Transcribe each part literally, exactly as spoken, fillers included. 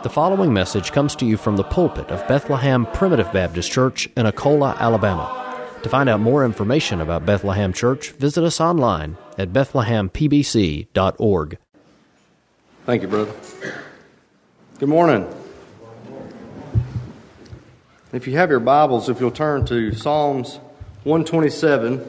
The following message comes to you from the pulpit of Bethlehem Primitive Baptist Church in Akola, Alabama. To find out more information about Bethlehem Church, visit us online at bethlehem p b c dot org. Thank you, brother. Good morning. If you have your Bibles, if you'll turn to Psalms one twenty-seven.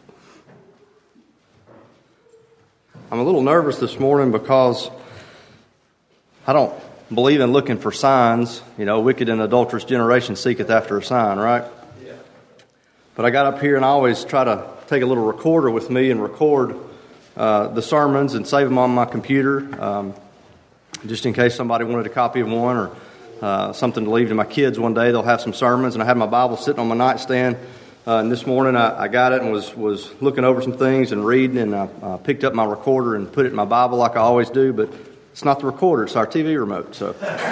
I'm a little nervous this morning because I don't believe in looking for signs. You know, wicked and adulterous generation seeketh after a sign, right? Yeah. But I got up here and I always try to take a little recorder with me and record uh, the sermons and save them on my computer, um, just in case somebody wanted a copy of one or uh, something to leave to my kids one day. They'll have some sermons, and I had my Bible sitting on my nightstand. Uh, and this morning I, I got it and was, was looking over some things and reading, and I uh, picked up my recorder and put it in my Bible like I always do, but it's not the recorder, it's our T V remote, so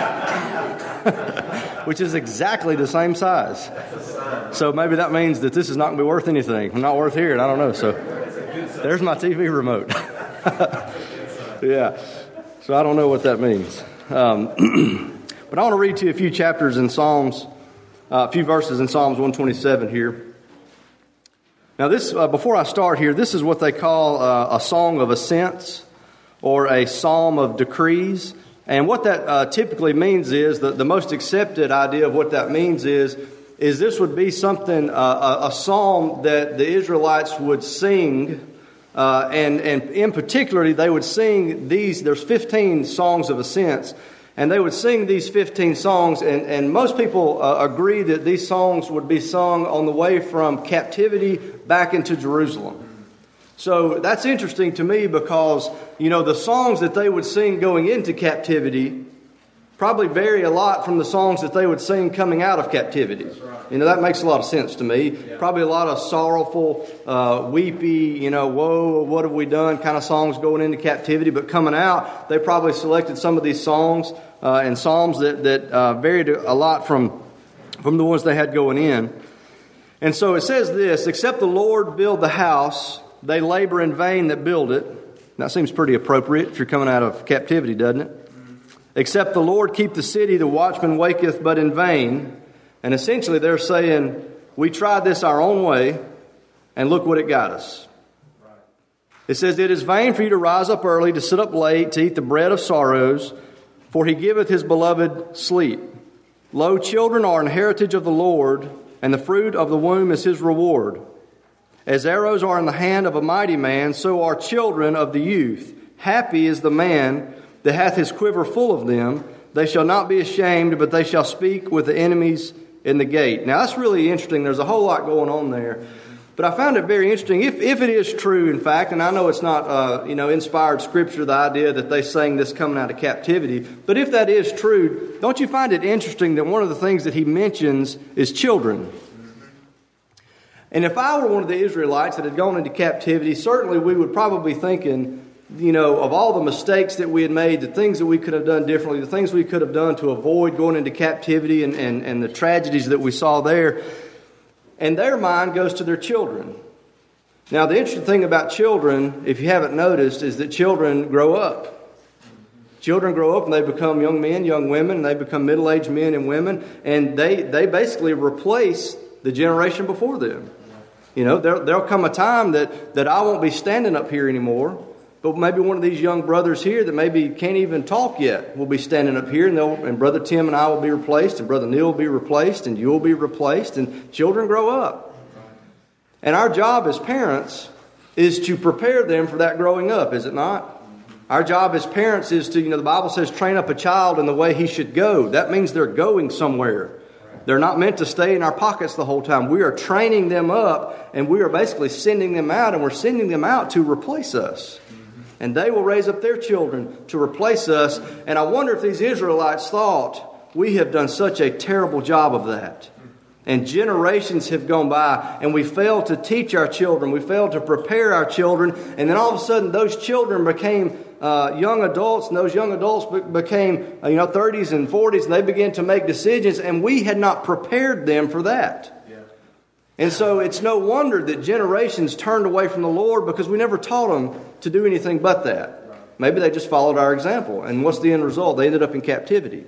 which is exactly the same size. So maybe that means that this is not going to be worth anything. I'm not worth hearing, I don't know. So there's my T V remote. Yeah, so I don't know what that means. Um, but I want to read to you a few chapters in Psalms, uh, a few verses in Psalms one twenty-seven here. Now this, uh, before I start here, this is what they call uh, a song of ascents, or a psalm of decrees. And what that uh, typically means is, that the most accepted idea of what that means is, is this would be something, uh, a, a psalm that the Israelites would sing, uh, and, and in particular, they would sing these, there's fifteen songs of ascents, and they would sing these fifteen songs, and, and most people uh, agree that these songs would be sung on the way from captivity back into Jerusalem. So that's interesting to me because, you know, the songs that they would sing going into captivity probably vary a lot from the songs that they would sing coming out of captivity. Right. You know, that makes a lot of sense to me. Yeah. Probably a lot of sorrowful, uh, weepy, you know, whoa, what have we done kind of songs going into captivity. But coming out, they probably selected some of these songs uh, and psalms that, that uh, varied a lot from, from the ones they had going in. And so it says this: except the Lord build the house, they labor in vain that build it. That seems pretty appropriate if you're coming out of captivity, doesn't it? Mm-hmm. Except the Lord keep the city, the watchman waketh but in vain. And essentially they're saying, we tried this our own way, and look what it got us. Right. It says, it is vain for you to rise up early, to sit up late, to eat the bread of sorrows, for he giveth his beloved sleep. Lo, children are an heritage of the Lord, and the fruit of the womb is his reward. As arrows are in the hand of a mighty man, so are children of the youth. Happy is the man that hath his quiver full of them. They shall not be ashamed, but they shall speak with the enemies in the gate. Now, that's really interesting. There's a whole lot going on there. But I found it very interesting. If if it is true, in fact, and I know it's not, uh, you know, inspired scripture, the idea that they sang this coming out of captivity. But if that is true, don't you find it interesting that one of the things that he mentions is children? And if I were one of the Israelites that had gone into captivity, certainly we would probably be thinking, you know, of all the mistakes that we had made, the things that we could have done differently, the things we could have done to avoid going into captivity and, and, and the tragedies that we saw there. And their mind goes to their children. Now, the interesting thing about children, if you haven't noticed, is that children grow up. Children grow up and they become young men, young women, and they become middle-aged men and women, and they, they basically replace the generation before them. You know, there, there'll come a time that, that I won't be standing up here anymore, but maybe one of these young brothers here that maybe can't even talk yet will be standing up here, and, they'll, and Brother Tim and I will be replaced, and Brother Neil will be replaced, and you'll be replaced, and children grow up. And our job as parents is to prepare them for that growing up, is it not? Our job as parents is to, you know, the Bible says, train up a child in the way he should go. That means they're going somewhere. They're not meant to stay in our pockets the whole time. We are training them up, and we are basically sending them out, and we're sending them out to replace us. Mm-hmm. And they will raise up their children to replace us. And I wonder if these Israelites thought, we have done such a terrible job of that. And generations have gone by, and we failed to teach our children. We failed to prepare our children. And then all of a sudden, those children became uh, young adults, and those young adults be- became, uh, you know, thirties and forties, and they began to make decisions, and we had not prepared them for that. Yeah. And so it's no wonder that generations turned away from the Lord, because we never taught them to do anything but that. Maybe they just followed our example. And what's the end result? They ended up in captivity. Mm-hmm.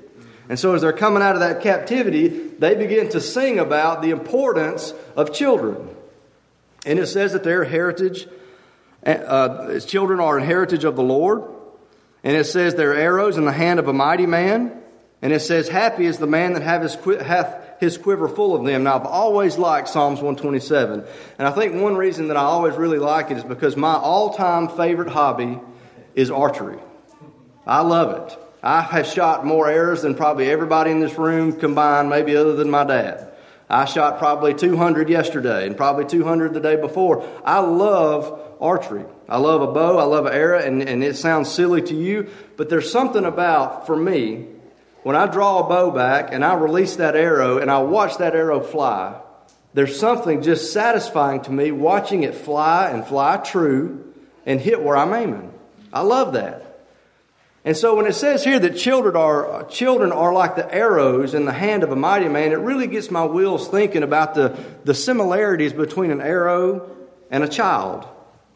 And so as they're coming out of that captivity, they begin to sing about the importance of children. And it says that their heritage, uh, children are an heritage of the Lord. And it says they're arrows in the hand of a mighty man. And it says, happy is the man that have his qui- hath his quiver full of them. Now, I've always liked Psalms one twenty-seven. And I think one reason that I always really like it is because my all-time favorite hobby is archery. I love it. I have shot more arrows than probably everybody in this room combined, maybe other than my dad. I shot probably two hundred yesterday and probably two hundred the day before. I love archery. I love a bow. I love an arrow. And, and it sounds silly to you, but there's something about, for me, when I draw a bow back and I release that arrow and I watch that arrow fly, there's something just satisfying to me watching it fly and fly true and hit where I'm aiming. I love that. And so when it says here that children are children are like the arrows in the hand of a mighty man, it really gets my wheels thinking about the, the similarities between an arrow and a child.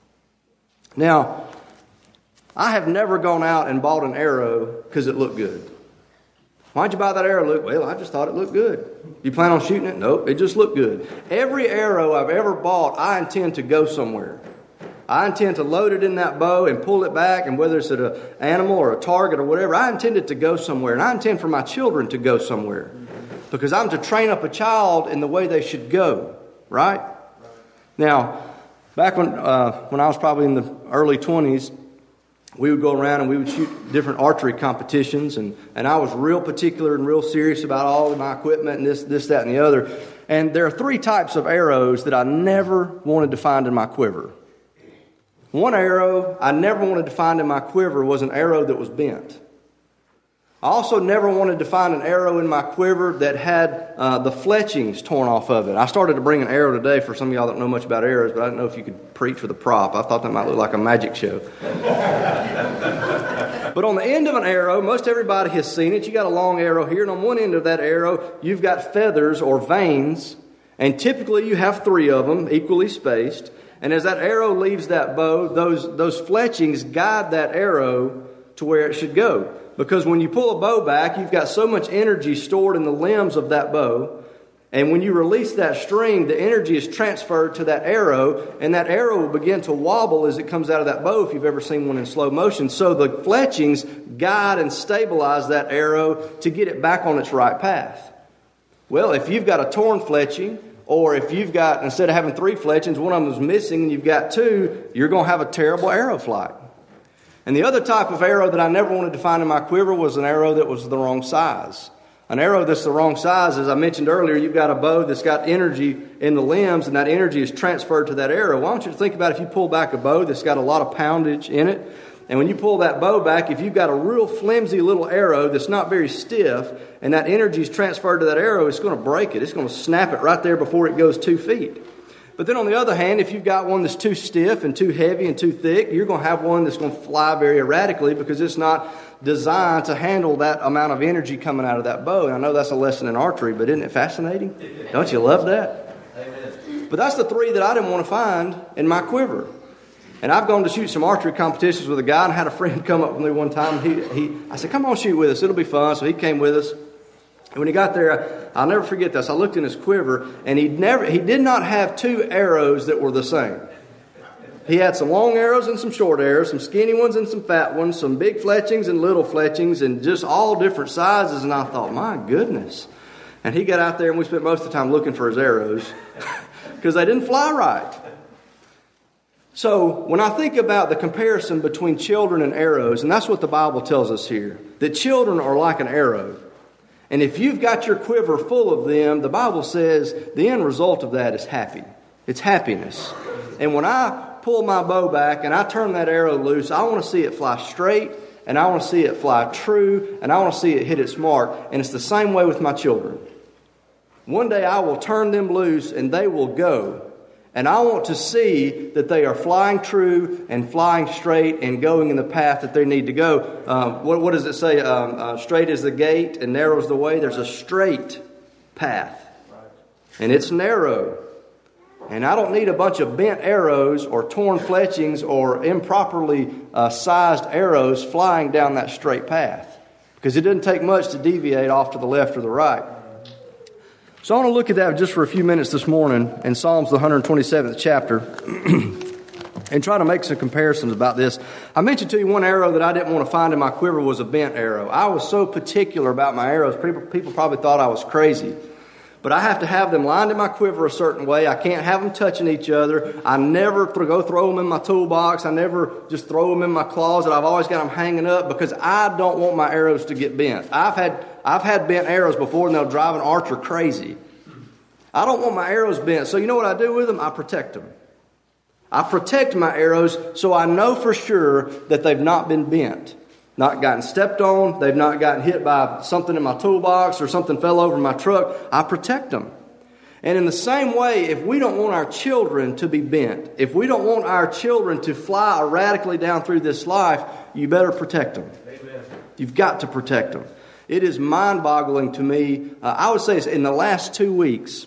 Now, I have never gone out and bought an arrow because it looked good. Why'd you buy that arrow? Look, well, I just thought it looked good. You plan on shooting it? Nope, it just looked good. Every arrow I've ever bought, I intend to go somewhere. I intend to load it in that bow and pull it back, and whether it's at an animal or a target or whatever, I intend it to go somewhere. And I intend for my children to go somewhere. Because I'm to train up a child in the way they should go. Right? Now, back when uh, when I was probably in the early twenties, we would go around and we would shoot different archery competitions. And, and I was real particular and real serious about all of my equipment and this, this, that, and the other. And there are three types of arrows that I never wanted to find in my quiver. One arrow I never wanted to find in my quiver was an arrow that was bent. I also never wanted to find an arrow in my quiver that had uh, the fletchings torn off of it. I started to bring an arrow today for some of y'all that don't know much about arrows, but I didn't know if you could preach with a prop. I thought that might look like a magic show. But on the end of an arrow, most everybody has seen it. You got a long arrow here, and on one end of that arrow, you've got feathers or veins, and typically you have three of them, equally spaced. And as that arrow leaves that bow, those, those fletchings guide that arrow to where it should go. Because when you pull a bow back, you've got so much energy stored in the limbs of that bow. And when you release that string, the energy is transferred to that arrow. And that arrow will begin to wobble as it comes out of that bow, if you've ever seen one in slow motion. So the fletchings guide and stabilize that arrow to get it back on its right path. Well, if you've got a torn fletching, or if you've got, instead of having three fletchings, one of them is missing and you've got two, you're going to have a terrible arrow flight. And the other type of arrow that I never wanted to find in my quiver was an arrow that was the wrong size. An arrow that's the wrong size, as I mentioned earlier, you've got a bow that's got energy in the limbs, and that energy is transferred to that arrow. Why don't you think about if you pull back a bow that's got a lot of poundage in it, and when you pull that bow back, if you've got a real flimsy little arrow that's not very stiff, and that energy is transferred to that arrow, it's going to break it. It's going to snap it right there before it goes two feet. But then on the other hand, if you've got one that's too stiff and too heavy and too thick, you're going to have one that's going to fly very erratically because it's not designed to handle that amount of energy coming out of that bow. And I know that's a lesson in archery, but isn't it fascinating? Don't you love that? Amen. But that's the three that I didn't want to find in my quiver. And I've gone to shoot some archery competitions with a guy, and I had a friend come up with me one time. He, he, I said, come on, shoot with us. It'll be fun. So he came with us. And when he got there, I'll never forget this. I looked in his quiver, and he never he did not have two arrows that were the same. He had some long arrows and some short arrows, some skinny ones and some fat ones, some big fletchings and little fletchings, and just all different sizes. And I thought, my goodness. And he got out there, and we spent most of the time looking for his arrows because they didn't fly right. So when I think about the comparison between children and arrows, and that's what the Bible tells us here, that children are like an arrow. And if you've got your quiver full of them, the Bible says the end result of that is happy. It's happiness. And when I pull my bow back and I turn that arrow loose, I want to see it fly straight, and I want to see it fly true, and I want to see it hit its mark. And it's the same way with my children. One day I will turn them loose and they will go. And I want to see that they are flying true and flying straight and going in the path that they need to go. Um, what, what does it say? Um, uh, straight is the gate and narrow is the way. There's a straight path. And it's narrow. And I don't need a bunch of bent arrows or torn fletchings or improperly uh, sized arrows flying down that straight path. because it doesn't take much to deviate off to the left or the right. So I want to look at that just for a few minutes this morning in Psalms, the one hundred twenty-seventh chapter, and try to make some comparisons about this. I mentioned to you one arrow that I didn't want to find in my quiver was a bent arrow. I was so particular about my arrows, people, people probably thought I was crazy. But I have to have them lined in my quiver a certain way. I can't have them touching each other. I never th- go throw them in my toolbox. I never just throw them in my closet. I've always got them hanging up because I don't want my arrows to get bent. I've had I've had bent arrows before, and they'll drive an archer crazy. I don't want my arrows bent. So you know what I do with them? I protect them. I protect my arrows so I know for sure that they've not been bent. Not gotten stepped on, they've not gotten hit by something in my toolbox or something fell over in my truck. I protect them. And in the same way, if we don't want our children to be bent, if we don't want our children to fly erratically down through this life, you better protect them. Amen. You've got to protect them. It is mind-boggling to me. Uh, I would say it's in the last two weeks,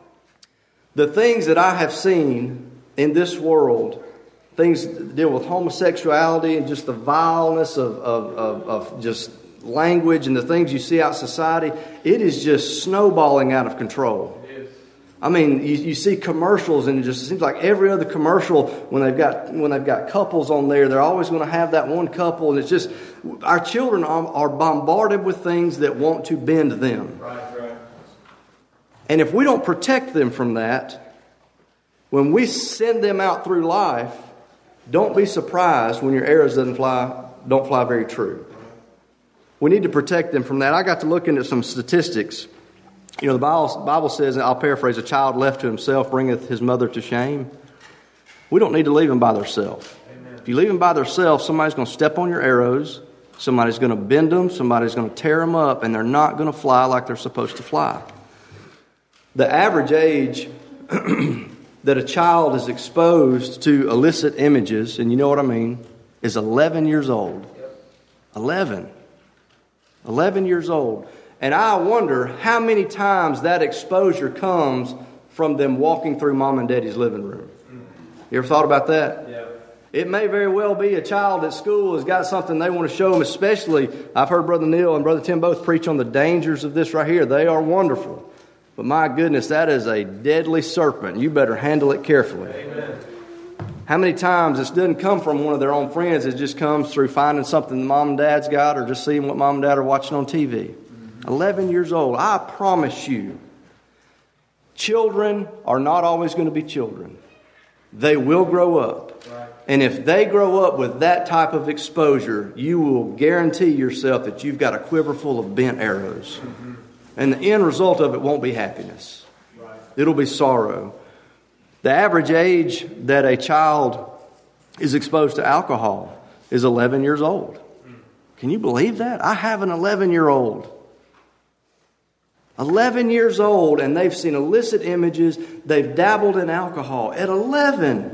the things that I have seen in this world, things that deal with homosexuality and just the vileness of, of, of, of just language and the things you see out in society, it is just snowballing out of control. It is. I mean, you, you see commercials, and it just seems like every other commercial, when they've got when they've got couples on there, they're always going to have that one couple, and it's just our children are, are bombarded with things that want to bend them. Right, right. And if we don't protect them from that, when we send them out through life, don't be surprised when your arrows doesn't fly, don't fly very true. We need to protect them from that. I got to look into some statistics. You know, the Bible, Bible says, and I'll paraphrase, a child left to himself bringeth his mother to shame. We don't need to leave them by themselves. If you leave them by themselves, somebody's going to step on your arrows, somebody's going to bend them, somebody's going to tear them up, and they're not going to fly like they're supposed to fly. The average age that a child is exposed to illicit images, and you know what I mean, is eleven years old. eleven. eleven years old. And I wonder how many times that exposure comes from them walking through mom and daddy's living room. You ever thought about that? Yeah. It may very well be a child at school has got something they want to show them, especially, I've heard Brother Neil and Brother Tim both preach on the dangers of this right here. They are wonderful. But my goodness, that is a deadly serpent. You better handle it carefully. Amen. How many times this doesn't come from one of their own friends, it just comes through finding something mom and dad's got or just seeing what mom and dad are watching on T V. Mm-hmm. eleven years old. I promise you, children are not always going to be children. They will grow up. Right. And if they grow up with that type of exposure, you will guarantee yourself that you've got a quiver full of bent arrows. Mm-hmm. And the end result of it won't be happiness. Right. It'll be sorrow. The average age that a child is exposed to alcohol is eleven years old. Can you believe that? I have an eleven-year-old. eleven years old, and they've seen illicit images. They've dabbled in alcohol at eleven.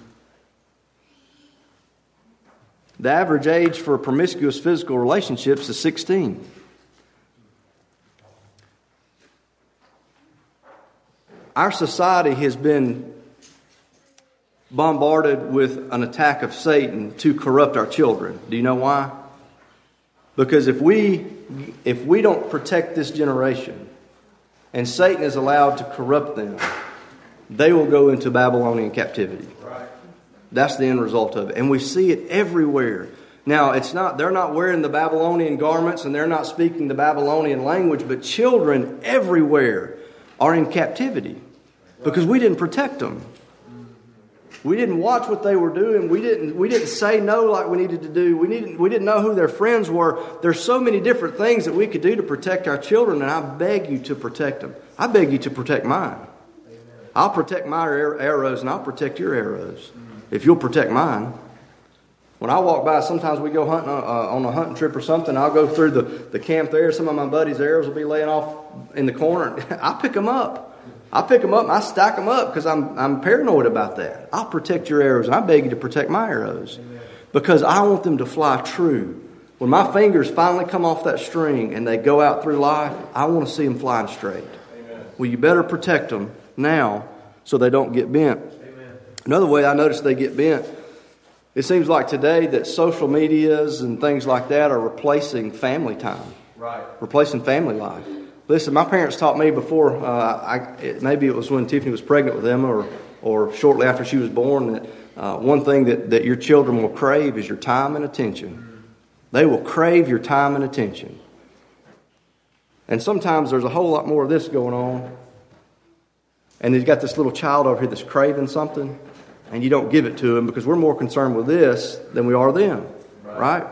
The average age for promiscuous physical relationships is sixteen. Our society has been bombarded with an attack of Satan to corrupt our children. Do you know why? Because if we if we don't protect this generation and Satan is allowed to corrupt them, they will go into Babylonian captivity. Right. That's the end result of it. And we see it everywhere. Now, it's not they're not wearing the Babylonian garments and they're not speaking the Babylonian language, but children everywhere are in captivity because we didn't protect them. We didn't watch what they were doing. We didn't we didn't say no like we needed to do. We needed we didn't know who their friends were. There's so many different things that we could do to protect our children, and I beg you to protect them. I beg you to protect mine. Amen. I'll protect my arrows, and I'll protect your arrows mm-hmm. if you'll protect mine. When I walk by, sometimes we go hunting uh, on a hunting trip or something. I'll go through the, the camp there. Some of my buddies' arrows will be laying off in the corner. I pick them up. I pick them up and I stack them up because I'm I'm paranoid about that. I'll protect your arrows, and I beg you to protect my arrows because I want them to fly true. When my fingers finally come off that string and they go out through life, I want to see them flying straight. Amen. Well, you better protect them now so they don't get bent. Amen. Another way I notice they get bent, It seems like today that social medias and things like that are replacing family time, right? Replacing family life. Listen, my parents taught me before, uh, I, it, maybe it was when Tiffany was pregnant with them or, or shortly after she was born, that uh, one thing that, that your children will crave is your time and attention. They will crave your time and attention. And sometimes there's a whole lot more of this going on. And you've got this little child over here that's craving something, and you don't give it to them because we're more concerned with this than we are them, right? right?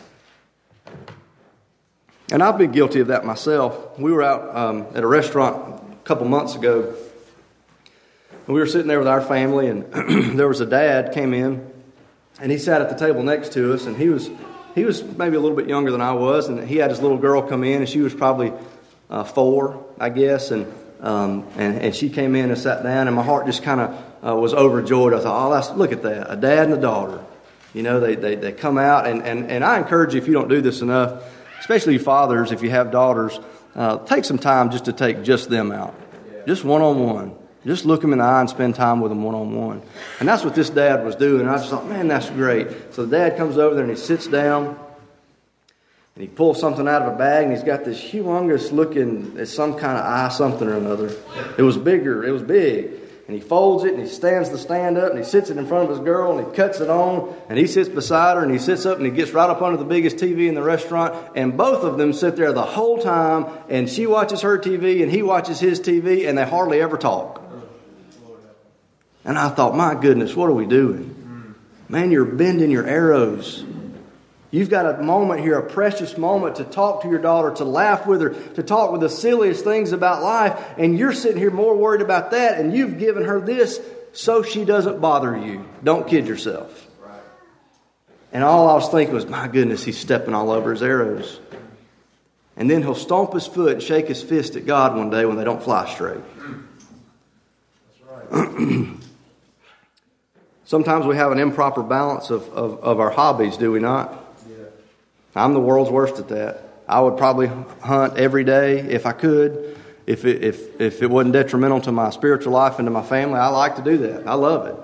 And I've been guilty of that myself. We were out um, at a restaurant a couple months ago, and we were sitting there with our family, and there was a dad came in, and he sat at the table next to us, and he was he was maybe a little bit younger than I was, and he had his little girl come in, and she was probably uh, four, I guess, and um, and and she came in and sat down, and my heart just kind of uh, was overjoyed. I thought, oh, that's, look at that, a dad and a daughter. You know, they they they come out, and and and I encourage you, if you don't do this enough, especially you fathers, if you have daughters, uh, take some time just to take just them out, just one-on-one. Just look them in the eye and spend time with them one-on-one. And that's what this dad was doing. And I just thought, man, that's great. So the dad comes over there and he sits down and he pulls something out of a bag and he's got this humongous looking, it's some kind of eye something or another. It was bigger. It was big. And he folds it and he stands the stand up and he sits it in front of his girl and he cuts it on and he sits beside her and he sits up and he gets right up under the biggest T V in the restaurant, and both of them sit there the whole time and she watches her T V and he watches his T V and they hardly ever talk. And I thought, my goodness, what are we doing? Man, you're bending your arrows. You've got a moment here, a precious moment to talk to your daughter, to laugh with her, to talk with the silliest things about life. And you're sitting here more worried about that, and you've given her this so she doesn't bother you. Don't kid yourself. And all I was thinking was, my goodness, he's stepping all over his arrows. And then he'll stomp his foot and shake his fist at God one day when they don't fly straight. That's right. Sometimes we have an improper balance of, of, of our hobbies, do we not? Yeah. I'm the world's worst at that. I would probably hunt every day if I could. If it, if, if it wasn't detrimental to my spiritual life and to my family, I like to do that. I love it.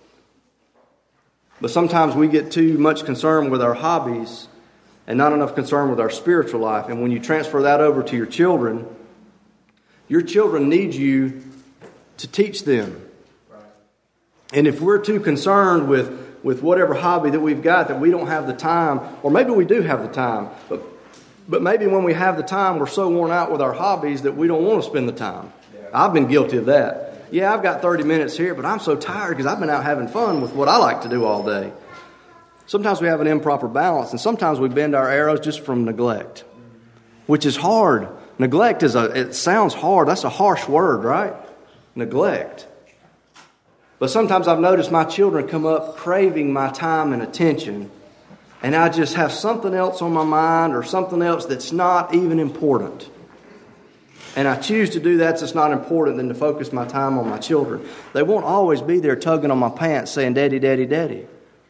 But sometimes we get too much concerned with our hobbies and not enough concern with our spiritual life. And when you transfer that over to your children, your children need you to teach them. And if we're too concerned with, with whatever hobby that we've got that we don't have the time, or maybe we do have the time, but but maybe when we have the time, we're so worn out with our hobbies that we don't want to spend the time. Yeah. I've been guilty of that. Yeah, I've got thirty minutes here, but I'm so tired because I've been out having fun with what I like to do all day. Sometimes we have an improper balance, and sometimes we bend our arrows just from neglect, which is hard. Neglect is a, it sounds hard. That's a harsh word, right? Neglect. But sometimes I've noticed my children come up craving my time and attention, and I just have something else on my mind or something else that's not even important. And I choose to do that that's not important than to focus my time on my children. They won't always be there tugging on my pants saying, Daddy, Daddy, Daddy.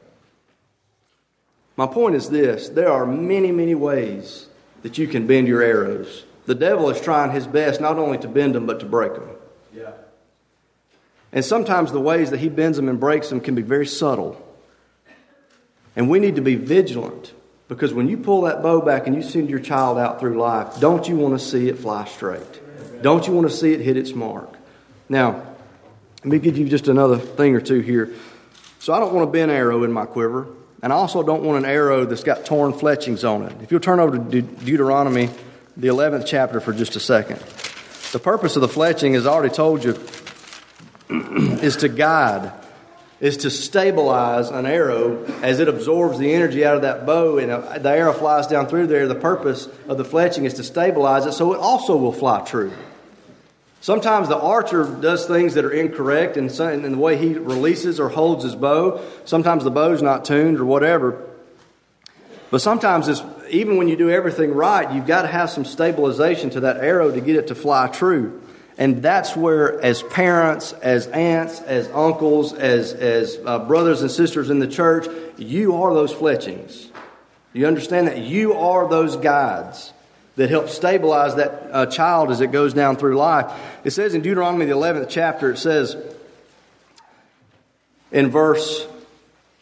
My point is this. There are many, many ways that you can bend your arrows. The devil is trying his best not only to bend them, but to break them. Yeah. And sometimes the ways that he bends them and breaks them can be very subtle. And we need to be vigilant, because when you pull that bow back and you send your child out through life, don't you want to see it fly straight? Don't you want to see it hit its mark? Now, let me give you just another thing or two here. So I don't want a bent arrow in my quiver, and I also don't want an arrow that's got torn fletchings on it. If you'll turn over to De- Deuteronomy, the eleventh chapter for just a second. The purpose of the fletching, as I already told you, is to guide, is to stabilize an arrow as it absorbs the energy out of that bow and the arrow flies down through there. The purpose of the fletching is to stabilize it so it also will fly true. Sometimes the archer does things that are incorrect in, some, in the way he releases or holds his bow. Sometimes the bow's not tuned or whatever. But sometimes, it's, even when you do everything right, you've got to have some stabilization to that arrow to get it to fly true. And that's where, as parents, as aunts, as uncles, as as uh, brothers and sisters in the church, you are those fletchings. You understand that? You are those guides that help stabilize that uh, child as it goes down through life. It says in Deuteronomy, the eleventh chapter, it says in verse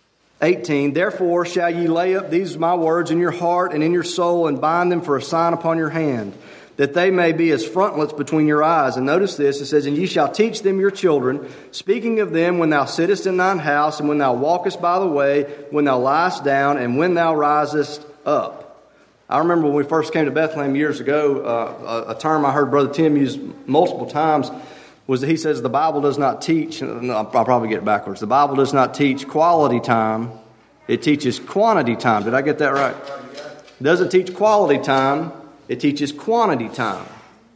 eighteen, therefore shall ye lay up these my words in your heart and in your soul, and bind them for a sign upon your hand, that they may be as frontlets between your eyes. And notice this, it says, and ye shall teach them your children, speaking of them when thou sittest in thine house, and when thou walkest by the way, when thou liest down, and when thou risest up. I remember when we first came to Bethlehem years ago, uh, a, a term I heard Brother Tim use multiple times was that he says the Bible does not teach, no, I'll probably get it backwards, the Bible does not teach quality time, it teaches quantity time. Did I get that right? It doesn't teach quality time, it teaches quantity time.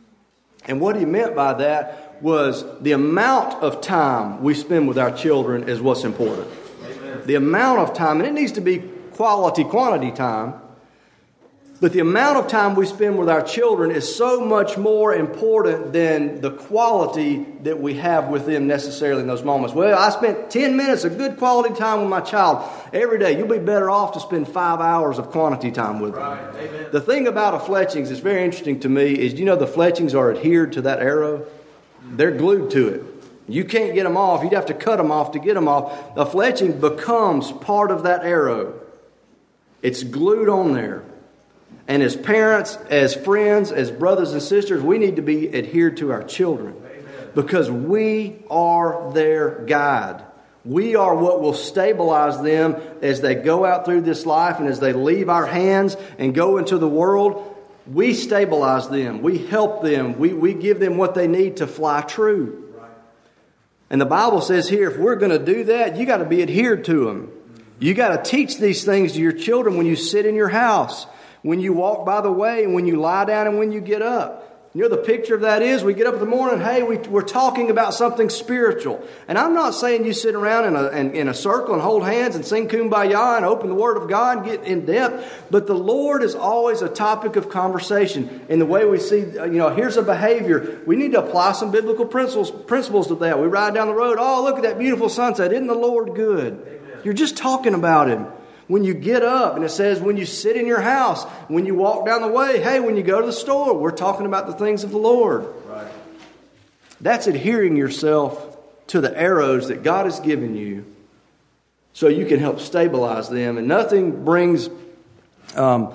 And what he meant by that was the amount of time we spend with our children is what's important. Amen. The amount of time, and it needs to be quality, quantity time, but the amount of time we spend with our children is so much more important than the quality that we have with them necessarily in those moments. Well, I spent ten minutes of good quality time with my child every day. You'll be better off to spend five hours of quantity time with them. Right. Amen. The thing about a Fletchings that's very interesting to me is, you know, the Fletchings are adhered to that arrow. They're glued to it. You can't get them off. You'd have to cut them off to get them off. The fletching becomes part of that arrow. It's glued on there. And as parents, as friends, as brothers and sisters, we need to be adhered to our children. Amen. Because we are their guide. We are what will stabilize them as they go out through this life and as they leave our hands and go into the world. We stabilize them. We help them. We, we give them what they need to fly true. Right. And the Bible says here, if we're going to do that, you got to be adhered to them. You got to teach these things to your children when you sit in your house, when you walk by the way, and when you lie down and when you get up. You know, the picture of that is we get up in the morning, hey, we, we're talking about something spiritual. And I'm not saying you sit around in a, in, in a circle and hold hands and sing Kumbaya and open the Word of God and get in depth. But the Lord is always a topic of conversation. In the way we see, you know, here's a behavior. We need to apply some biblical principles, principles to that. We ride down the road, oh, look at that beautiful sunset. Isn't the Lord good? Amen. You're just talking about Him. When you get up, and it says when you sit in your house, when you walk down the way, hey, when you go to the store, we're talking about the things of the Lord. Right. That's adhering yourself to the arrows that God has given you so you can help stabilize them. And nothing brings um,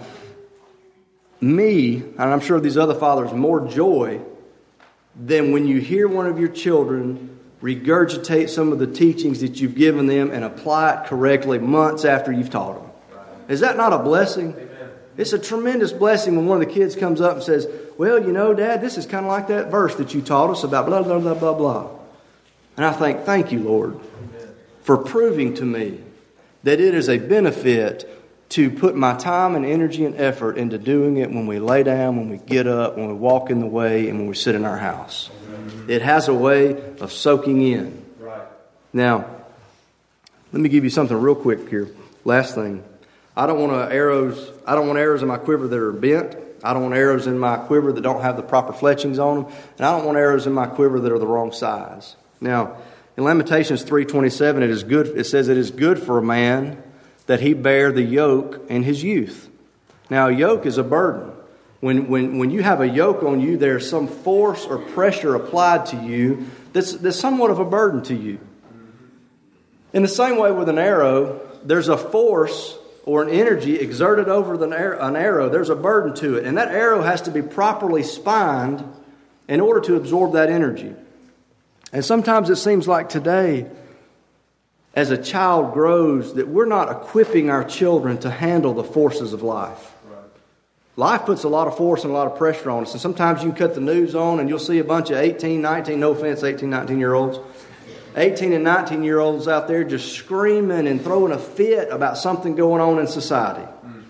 me, and I'm sure these other fathers, more joy than when you hear one of your children regurgitate some of the teachings that you've given them and apply it correctly months after you've taught them. Is that not a blessing? Amen. It's a tremendous blessing when one of the kids comes up and says, well, you know, Dad, this is kind of like that verse that you taught us about blah, blah, blah, blah, blah. And I think, thank you, Lord, Amen. For proving to me that it is a benefit to put my time and energy and effort into doing it when we lay down, when we get up, when we walk in the way, and when we sit in our house. It has a way of soaking in. Right. Now, let me give you something real quick here. Last thing. I don't want arrows, I don't want arrows in my quiver that are bent. I don't want arrows in my quiver that don't have the proper fletchings on them. And I don't want arrows in my quiver that are the wrong size. Now, in Lamentations three twenty-seven, it is good, it says it is good for a man that he bear the yoke in his youth. Now, a yoke is a burden. When, when, when you have a yoke on you, there's some force or pressure applied to you that's, that's somewhat of a burden to you. In the same way with an arrow, there's a force or an energy exerted over the, an arrow. There's a burden to it. And that arrow has to be properly spined in order to absorb that energy. And sometimes it seems like today, as a child grows, that we're not equipping our children to handle the forces of life. Life puts a lot of force and a lot of pressure on us. And sometimes you can cut the news on and you'll see a bunch of eighteen, nineteen, no offense, eighteen, nineteen-year-olds. eighteen and nineteen-year-olds out there just screaming and throwing a fit about something going on in society.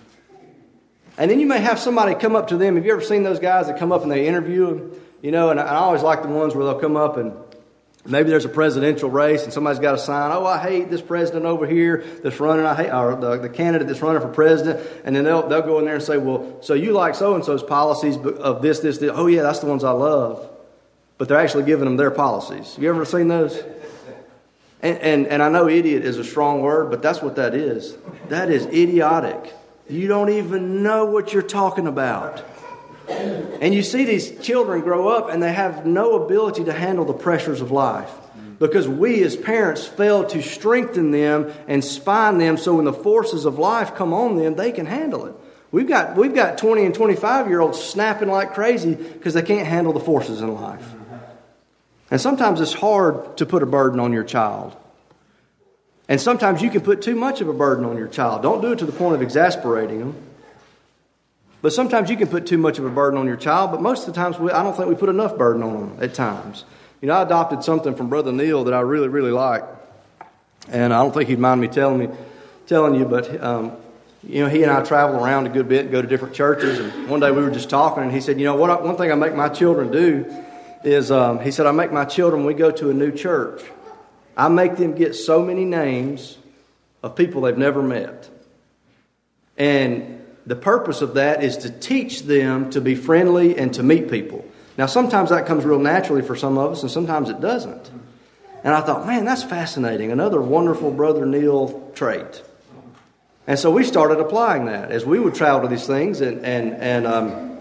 And then you may have somebody come up to them. Have you ever seen those guys that come up and they interview them? You know, and I always like the ones where they'll come up and maybe there's a presidential race and somebody's got a sign, oh, I hate this president over here that's running, I hate, or the, the candidate that's running for president. And then they'll they'll go in there and say, well, so you like so-and-so's policies of this, this, this. Oh, yeah, that's the ones I love. But they're actually giving them their policies. You ever seen those? And, and, and I know idiot is a strong word, but that's what that is. That is idiotic. You don't even know what you're talking about. And you see these children grow up and they have no ability to handle the pressures of life. Because we as parents fail to strengthen them and spine them so when the forces of life come on them, they can handle it. We've got we've got twenty and twenty-five year olds snapping like crazy because they can't handle the forces in life. And sometimes it's hard to put a burden on your child. And sometimes you can put too much of a burden on your child. Don't do it to the point of exasperating them. But sometimes you can put too much of a burden on your child. But most of the times, we, I don't think we put enough burden on them at times. You know, I adopted something from Brother Neil that I really, really like. And I don't think he'd mind me telling me, telling you, but, um, you know, he and I travel around a good bit and go to different churches. And one day we were just talking, and he said, you know, what I, one thing I make my children do is, um, he said, I make my children, when we go to a new church, I make them get so many names of people they've never met. And the purpose of that is to teach them to be friendly and to meet people. Now, sometimes that comes real naturally for some of us, and sometimes it doesn't. And I thought, man, that's fascinating. Another wonderful Brother Neil trait. And so we started applying that as we would travel to these things. And, and, and um,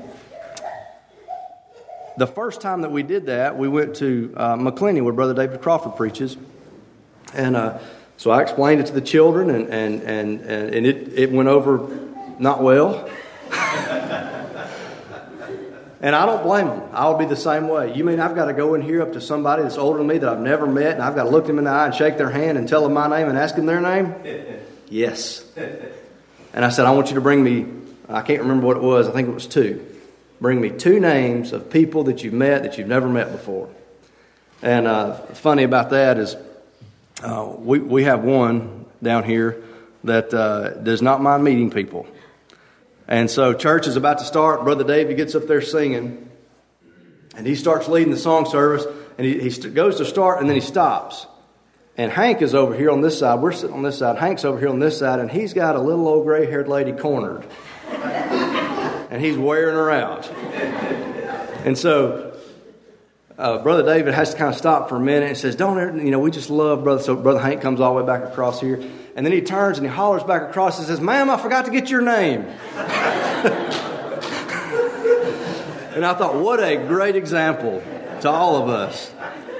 the first time that we did that, we went to uh, McClenny, where Brother David Crawford preaches. And uh, so I explained it to the children, and, and, and, and it, it went over not well. And I don't blame them. I'll be the same way. You mean I've got to go in here up to somebody that's older than me that I've never met, and I've got to look them in the eye and shake their hand and tell them my name and ask them their name? Yes. And I said, I want you to bring me, I can't remember what it was, I think it was two. Bring me two names of people that you've met that you've never met before. And uh, funny about that is uh, we, we have one down here that uh, does not mind meeting people. And so church is about to start. Brother David gets up there singing. And he starts leading the song service. And he, he st- goes to start and then he stops. And Hank is over here on this side. We're sitting on this side. Hank's over here on this side. And he's got a little old gray-haired lady cornered. And he's wearing her out. And so uh, Brother David has to kind of stop for a minute and says, don't ever, you know, we just love Brother. So Brother Hank comes all the way back across here. And then he turns and he hollers back across and says, ma'am, I forgot to get your name. And I thought, what a great example to all of us.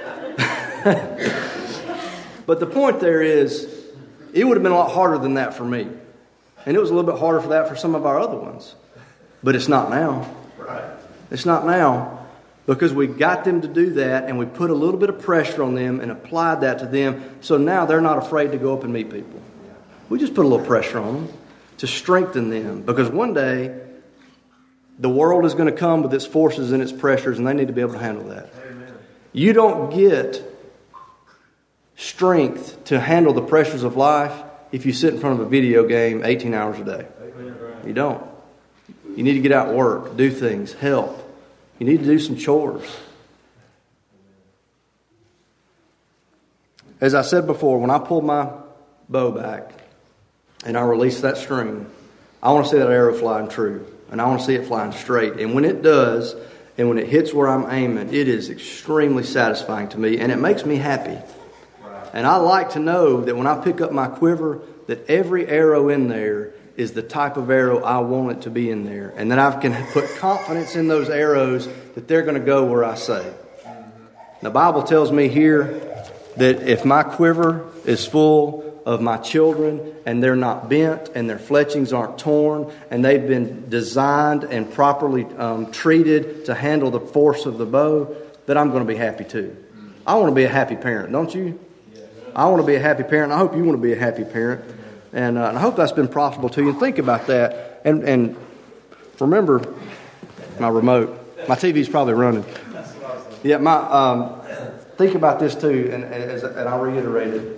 But the point there is, it would have been a lot harder than that for me. And it was a little bit harder for that for some of our other ones. But it's not now. Right. It's not now. Because we got them to do that, and we put a little bit of pressure on them and applied that to them. So now they're not afraid to go up and meet people. We just put a little pressure on them to strengthen them. Because one day, the world is going to come with its forces and its pressures, and they need to be able to handle that. Amen. You don't get strength to handle the pressures of life if you sit in front of a video game eighteen hours a day. Amen. You don't. You need to get out and work, do things, help. You need to do some chores. As I said before, when I pull my bow back and I release that string, I want to see that arrow flying true. And I want to see it flying straight. And when it does, and when it hits where I'm aiming, it is extremely satisfying to me. And it makes me happy. And I like to know that when I pick up my quiver, that every arrow in there is the type of arrow I want it to be in there. And that I can put confidence in those arrows that they're going to go where I say. The Bible tells me here that if my quiver is full of my children and they're not bent and their fletchings aren't torn and they've been designed and properly um, treated to handle the force of the bow, that I'm going to be happy too. I want to be a happy parent, don't you? I want to be a happy parent. I hope you want to be a happy parent. And, uh, and I hope that's been profitable to you. And think about that. And, and remember my remote. My T V's probably running. Yeah, my um, think about this too, and, and, and I'll reiterate it.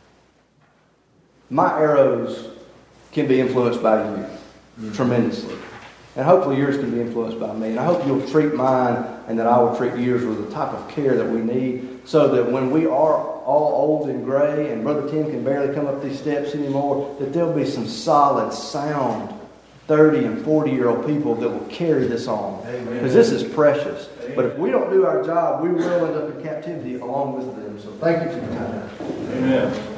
My arrows can be influenced by you mm-hmm. tremendously. And hopefully yours can be influenced by me. And I hope you'll treat mine and that I will treat yours with the type of care that we need so that when we are all old and gray and Brother Tim can barely come up these steps anymore, that there'll be some solid, sound thirty and forty-year-old people that will carry this on. Because this is precious. Amen. But if we don't do our job, we will end up in captivity along with them. So thank you for your time. Amen.